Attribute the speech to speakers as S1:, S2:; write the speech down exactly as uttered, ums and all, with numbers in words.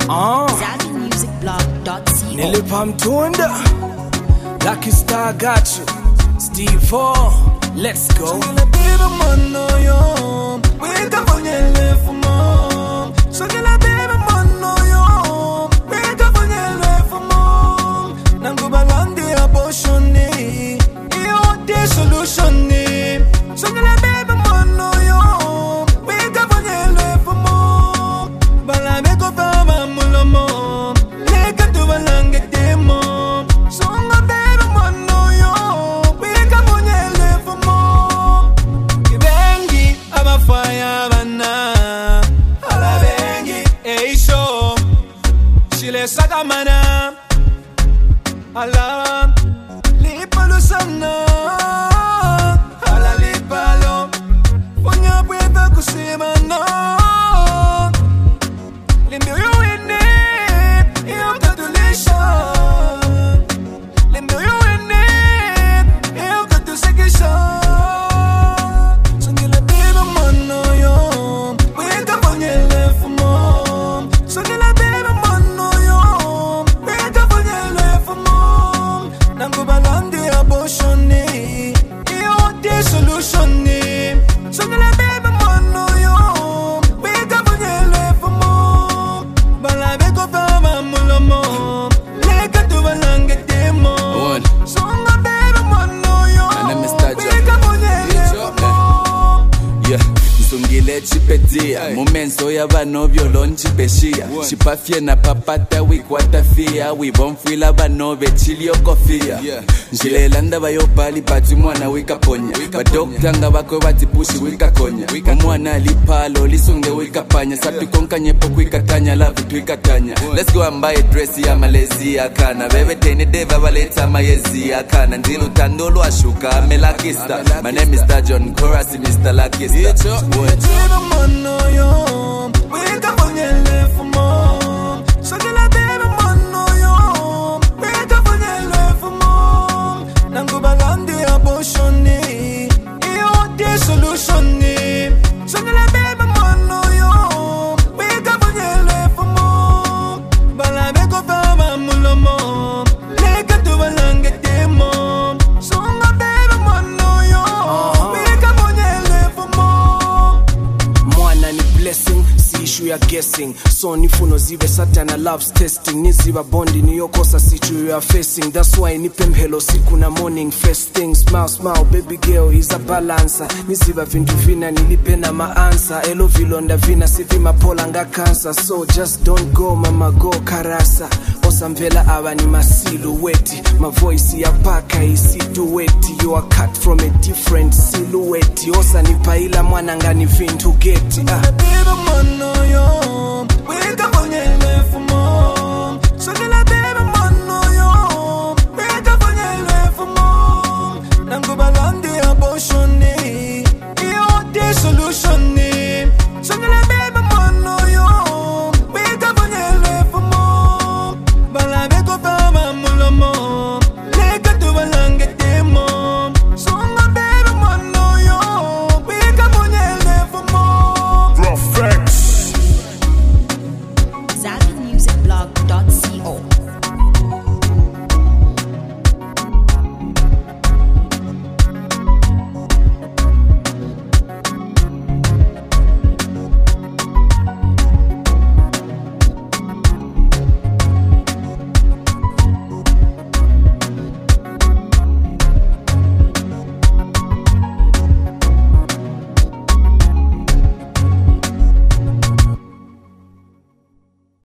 S1: Ah.
S2: Zabi Music Blog dot co.
S1: Nilipa mtunda Lucky Star got you Steve O, let's go.
S3: Songela baby mono yo, weka fonyele fumo. Songela baby mono yo, weka fonyele fumo. Nanguba landi aboshoni, iyo de solutioni. Songela baby mono yo, weka fonyele fumo. Bala meko fama mulomo, leka tu balange demo. Songa baby mono yo, weka fonyele fumo. Kibengi abafaya bana, alabengi eisho. Chile sakamana, ala lipalo sana, ala lipalo. Ponya pueda kusimana. Limbio yo ene, yo catulisha. Limbio yo ene, yo catusekisha. Songela baby mono yo, weka fonyele fumo. Songela baby mono yo, weka fonyele fumo. Nanguba landi aboshoni, iyo de solutioni. Songela baby mono yo, weka fonyele fumo. Bala beko fama mulomo, leka tu balange demo.
S4: One.
S3: Songa baby mono yo,
S4: My name is Tajo.
S3: weka fonyele fumo.
S4: Yeah, nsungile chipetia Momenso ya vanobyo lonchi beshia Chipafye na papata wikwatafia Wibomfwila vanobe chilio kofia Njilela bayo pali pati mwana wikaponya Badokta nga bakwe batipushi wikakonya Omwana lipalo lisunge wikapanya Sapi konka nyepo kwikatanya lavi twikatanya Let's go and buy a dress ya malezi akana Bebe tene deva valeta mayezi akana Ndilu tandolo ashuka melakista My name is Tajon, chorus Mister Lakista
S3: Baby mono yo, weka fonyele fumo. Songela baby mono yo, weka fonyele fumo. Nanguba landi aboshoni, iyo de solutioni. Songela baby mono yo, weka fonyele fumo. Bala beko fama mulomo, leka tu balange demo. Songa baby mono yo, weka fonyele fumo.
S1: Mwana ni blessing, si issue ya guessing. So nifuno zive satana loves testing. Niziva bondi niyo kosa situ you are facing. That's why nipem hello siku na morning first thing. Smile smile baby girl is a balancer. Niziva vintu vina nilipe na maansa. Elo vilonda vina sivi mapola nga cancer. So just don't go mama go karasa. Osa mvela awa ni masilueti. My voice ya paka isi dueti. You are cut from a different silhouette. Osa nipaila mwana nga ni vintu geti ah.
S3: Baby mono yo,